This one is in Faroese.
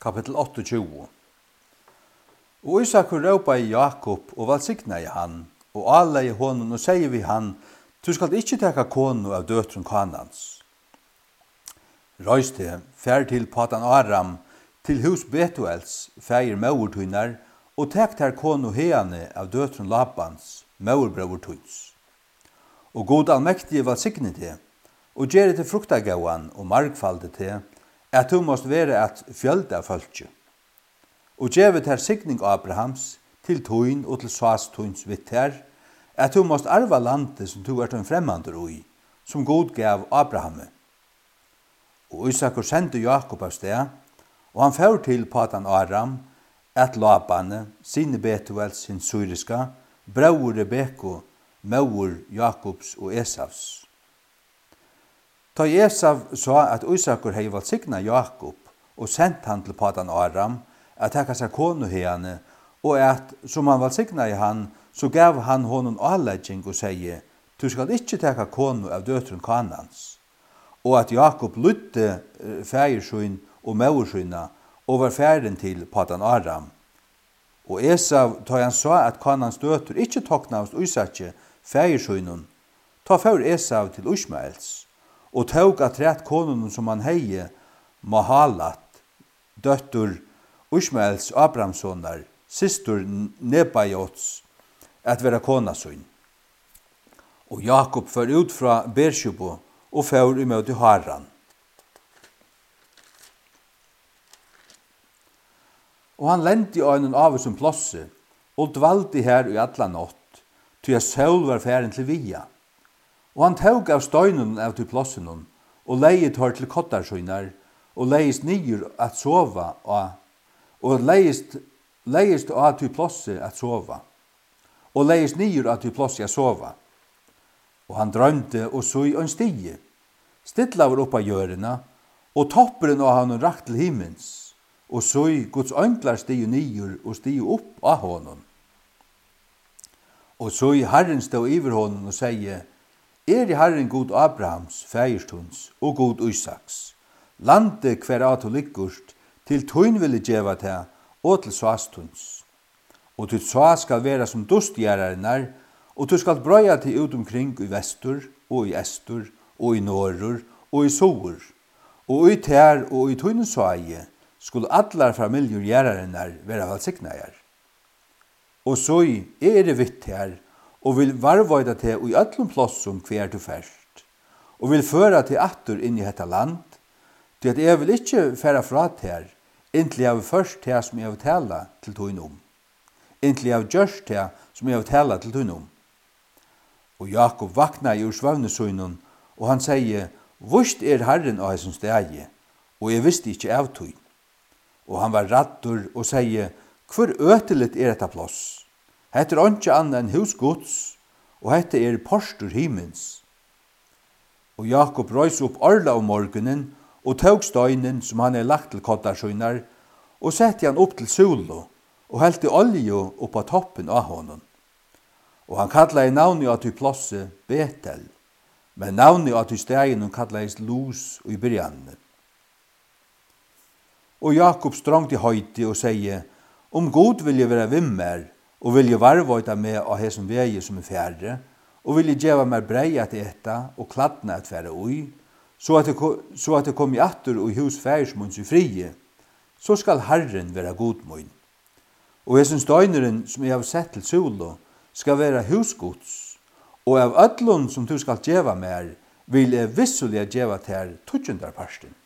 kapitel 28. Og Isakur råpa i Jakob og valsigna i han, og alle i honom og sier vi han, du skal ikke teka konu av døtren Kanans. Røys til, fær til Patan Aram, til hus Betuels, fægir maurtunnar, og tek ter konu heane av døtren Labans, maurbrøver tuns. Og god allmektige valsigne til, og gjere til fruktagauan og markfalde til, at du måst være et fjölda fölkje. Og gjeve ter signing Abrahams til tuin og til sas tuins vitter, at du måst arva landet som du en fremmander ui, som god gav Abrahamme. Og Isakur sendte Jakob av sted, og han får til Patan Aram, at Labane, sine Betuels, sin syriska, bror Rebekko, maur Jakobs og Esavs. Ta Esav sa at Isakur hei valsigna Jakob, og sendt han til Patan Aram, at hekka seg konu heane, og at, som han valsigna i han, så gav han honom avlegging og sier, du skal ikke teka konu av døtren Kanans. Og at Jakob lytte fægirsyn og maursyna, og var færen til Patan Aram. Og Esav, ta han sa at Kanans døtur ikke toknavst Isakje fægirsynun, ta før Esav til Ishmaels, og tåg at rett konun som han heie, Mahalat, døttur Ishmaels Abrahamssonar, systur Nebajots, at vera konasyn. Og Jakob før ut fra Bershubo, og før imot Haran. Og han lente i øynene av som plosse, og dvalde her i alla natt, til jeg søl var færen til via. Og han tåg av støynen av til plossen, og leiet hår til kottarsøyner, og leist nyer at sova, og leist av til plosse at sova, og leist nyer at til plosse at sova. Og han drømte og så i en stige, stilla var oppa hjørena, og topperen av han rakt til himmens, og så i Guds ønklar stige nyer og stige opp av honom. Og så i Herren stod iver honom og sier, i Herren god Abrahams, fægerstuns, og god Isaks, lande hver at og liggurst, til tøyn ville djeva til, og til svastuns. Og til sva skal være som dustgjærarinnar, og du skal brøya til ut omkring i vestur, og i estur, og i norrur, og i sovur, og i tær, og i tøynesvaie, skulle allar familjer gjærarinnar være valsignajar. Og så i vitt her, og vil varvøyda til i öllum plossum hver du færst, og vil føra til attur inn i hetta land, til at jeg vil ikke færa fra her, inntil jeg vil først til som jeg vil tala til tøynum, inntil jeg vil gjørst til som jeg vil tala til tøynum. Og Jakob vakna i ursvavnesøynun, og han sier, vust Herren av hans stegi, og jeg visste ikke av tøyn. Og han var rattur og sier, hvor øteligt detta plass? Hette ikke annet enn husgods, og hette postur himmens. Og Jakob røys opp orla om morgenen, og tåg støynen som han lagt til kottarsøynar, og sette han opp til solo, og helte olje opp på toppen av honom. Og han kallet i navnet at du plosse Betel, men navnet at du stegen hun kallet Lus og i byrjanne. Og Jakob strongt i høyti og sier, om god vil jeg være vimmer, og vil jeg varvøyta med av hesson veie som færre, og vil jeg gjeva meg brei at etta, og kladna at fære ui, så at det kom i atter og i hus færsmunds i frie, så skal Herren være godmoin. Og hesson støyneren som jeg har sett til solo, skal være husgods, og av ödlun som du skal gjeva mer, vil jeg visselig gjeva til 20. parsten.